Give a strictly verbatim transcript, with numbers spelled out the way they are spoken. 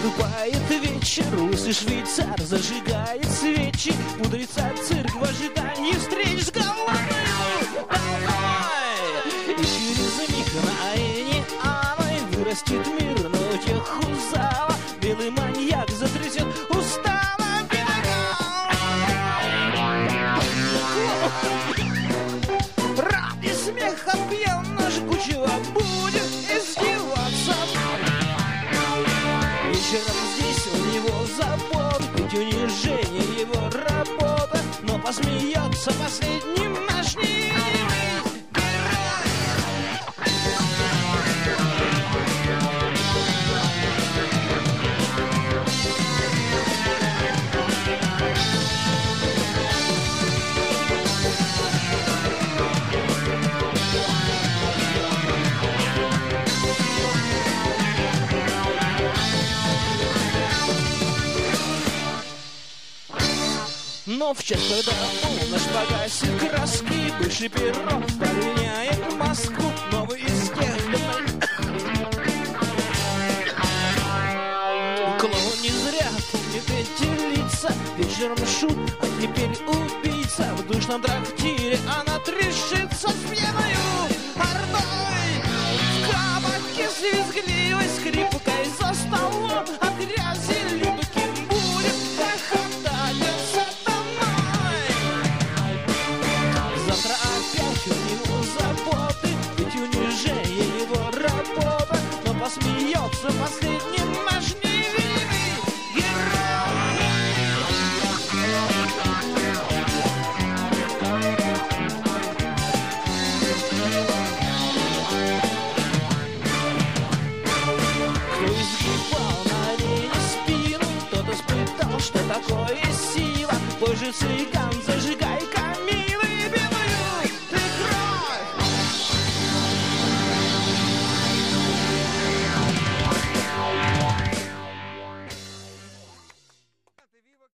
Наступает вечер, лысый швейцар зажигает свечи. Мудреца цирк в ожидании встреч с головой. И через миг на аэне Аной вырастет мир, но тех узала. Белый маньяк затрясет устало педагог. Ради смеха пьяно жгучего будет издеваться. Вечером здесь у него забот, ведь унижение его работа. Но посмеется последним наш невидимый герой. Но в час, когда полночь погасит краски, бывший перо променяет маску, новый из тех. Клоун не зря помнит эти лица. Вечером шут, а теперь убийца. В душном трактире она трешится с пьяною ордой. В кабаке с визгливой скрипкой за столом от грязи липким будет хохотаться домой. Завтра опять у него заботы, ведь унижение его работа. Но посмеется последним наш невидимый герой. Кто изгибал на арене спину, тот испытал, что такое сила. Позже цыган зажигает